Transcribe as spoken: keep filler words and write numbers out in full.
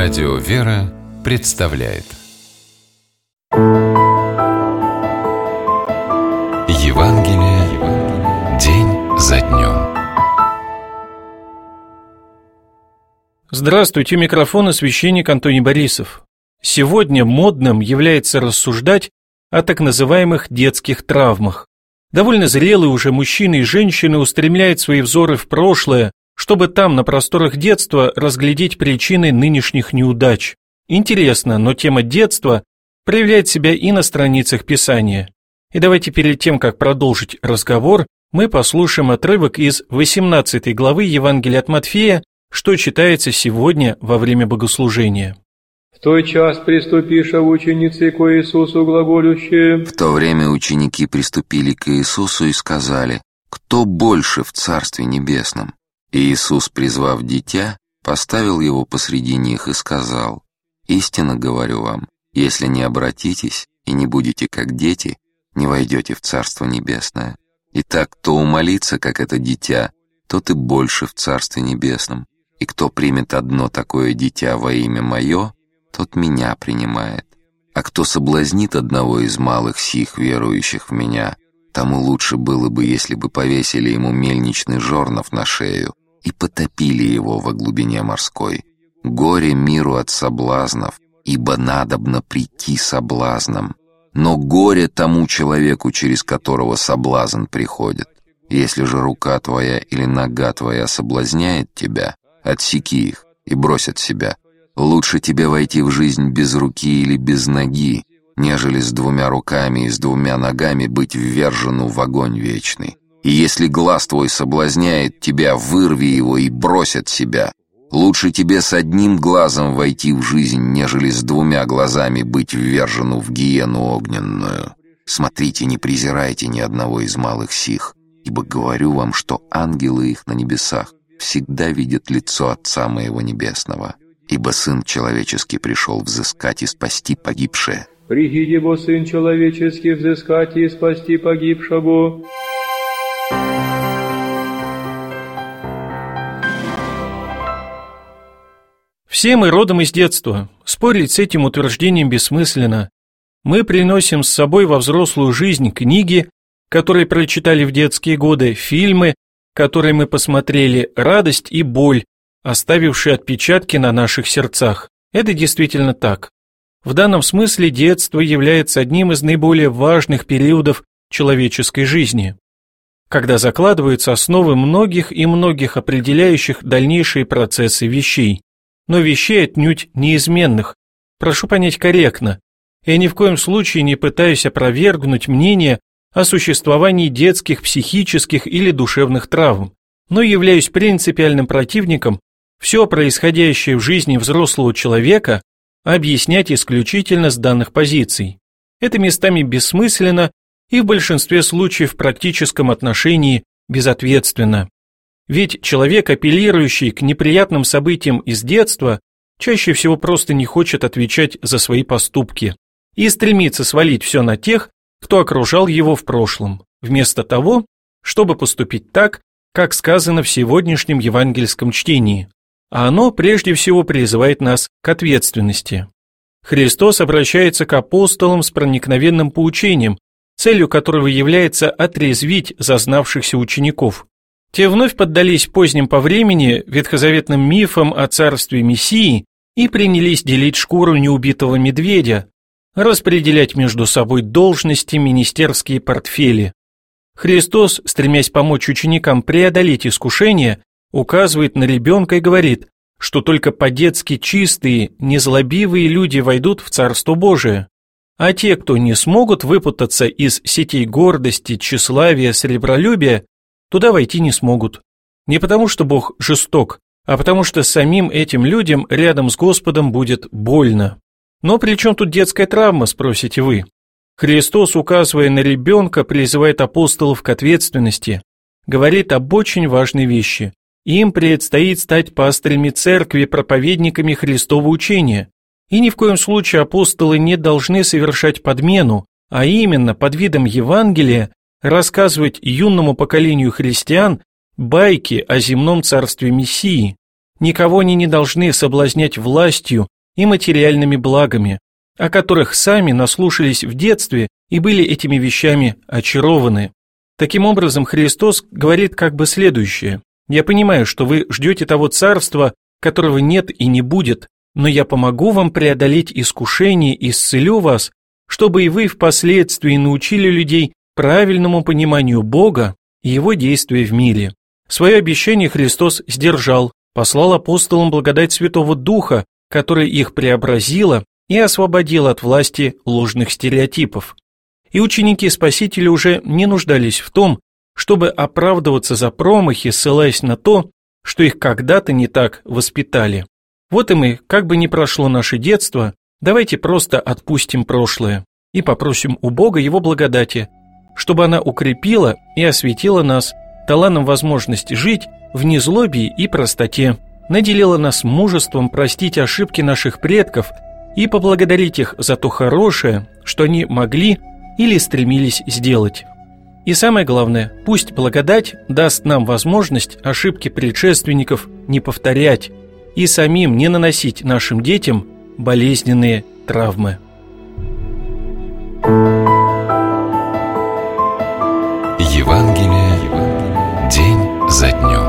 Радио «Вера» представляет Евангелие день за днем. Здравствуйте, у микрофона священник Антоний Борисов. Сегодня модным является рассуждать о так называемых детских травмах. Довольно зрелые уже мужчины и женщины устремляют свои взоры в прошлое, чтобы там, на просторах детства, разглядеть причины нынешних неудач. Интересно, но тема детства проявляет себя и на страницах Писания. И давайте перед тем, как продолжить разговор, мы послушаем отрывок из восемнадцатой главы Евангелия от Матфея, что читается сегодня во время богослужения. В той час приступиша ученицы к Иисусу глаголющие. В то время ученики приступили к Иисусу и сказали: «Кто больше в Царстве Небесном?» И Иисус, призвав дитя, поставил его посреди них и сказал: «Истинно говорю вам, если не обратитесь и не будете как дети, не войдете в Царство Небесное. Итак, кто умолится, как это дитя, тот и больше в Царстве Небесном. И кто примет одно такое дитя во имя Мое, тот Меня принимает. А кто соблазнит одного из малых сих, верующих в Меня, тому лучше было бы, если бы повесили ему мельничный жорнов на шею и потопили его во глубине морской. Горе миру от соблазнов, ибо надобно прийти соблазном. Но горе тому человеку, через которого соблазн приходит. Если же рука твоя или нога твоя соблазняет тебя, отсеки их и брось от себя. Лучше тебе войти в жизнь без руки или без ноги, нежели с двумя руками и с двумя ногами быть ввержену в огонь вечный. И если глаз твой соблазняет тебя, вырви его и брось от себя. Лучше тебе с одним глазом войти в жизнь, нежели с двумя глазами быть ввержену в гиену огненную. Смотрите, не презирайте ни одного из малых сих, ибо говорю вам, что ангелы их на небесах всегда видят лицо Отца Моего Небесного. Ибо Сын Человеческий пришел взыскать и спасти погибшее». «Прииди, бо Сын Человеческий, взыскать и спасти погибшего». Все мы родом из детства. Спорить с этим утверждением бессмысленно. Мы приносим с собой во взрослую жизнь книги, которые прочитали в детские годы, фильмы, которые мы посмотрели, радость и боль, оставившие отпечатки на наших сердцах. Это действительно так. В данном смысле детство является одним из наиболее важных периодов человеческой жизни, когда закладываются основы многих и многих определяющих дальнейшие процессы вещей, но вещей отнюдь неизменных. Прошу понять корректно. Я ни в коем случае не пытаюсь опровергнуть мнение о существовании детских психических или душевных травм, но являюсь принципиальным противником все происходящее в жизни взрослого человека объяснять исключительно с данных позиций. Это местами бессмысленно и в большинстве случаев в практическом отношении безответственно. Ведь человек, апеллирующий к неприятным событиям из детства, чаще всего просто не хочет отвечать за свои поступки и стремится свалить все на тех, кто окружал его в прошлом, вместо того, чтобы поступить так, как сказано в сегодняшнем евангельском чтении. А оно прежде всего призывает нас к ответственности. Христос обращается к апостолам с проникновенным поучением, целью которого является отрезвить зазнавшихся учеников. Те вновь поддались поздним по времени ветхозаветным мифам о царстве Мессии и принялись делить шкуру неубитого медведя, распределять между собой должности, министерские портфели. Христос, стремясь помочь ученикам преодолеть искушение, указывает на ребенка и говорит, что только по-детски чистые, незлобивые люди войдут в Царство Божие, а те, кто не смогут выпутаться из сетей гордости, тщеславия, сребролюбия, туда войти не смогут. Не потому, что Бог жесток, а потому что самим этим людям рядом с Господом будет больно. Но при чем тут детская травма, спросите вы? Христос, указывая на ребенка, призывает апостолов к ответственности, говорит об очень важной вещи. Им предстоит стать пастырями церкви, проповедниками Христова учения. И ни в коем случае апостолы не должны совершать подмену, а именно под видом Евангелия рассказывать юному поколению христиан байки о земном царстве Мессии. Никого они не должны соблазнять властью, и материальными благами, о которых сами наслушались в детстве и были этими вещами очарованы. Таким образом, Христос говорит как бы следующее: «Я понимаю, что вы ждете того царства, которого нет и не будет, но я помогу вам преодолеть искушение и исцелю вас, чтобы и вы впоследствии научили людей правильному пониманию Бога и Его действия в мире». Свое обещание Христос сдержал, послал апостолам благодать Святого Духа, которая их преобразила и освободила от власти ложных стереотипов. И ученики Спасителя уже не нуждались в том, чтобы оправдываться за промахи, ссылаясь на то, что их когда-то не так воспитали. Вот и мы, как бы ни прошло наше детство, давайте просто отпустим прошлое и попросим у Бога Его благодати, чтобы она укрепила и осветила нас, дала нам возможность жить в незлобии и простоте, наделила нас мужеством простить ошибки наших предков и поблагодарить их за то хорошее, что они могли или стремились сделать. И самое главное, пусть благодать даст нам возможность ошибки предшественников не повторять и самим не наносить нашим детям болезненные травмы. Евангелие день за днем.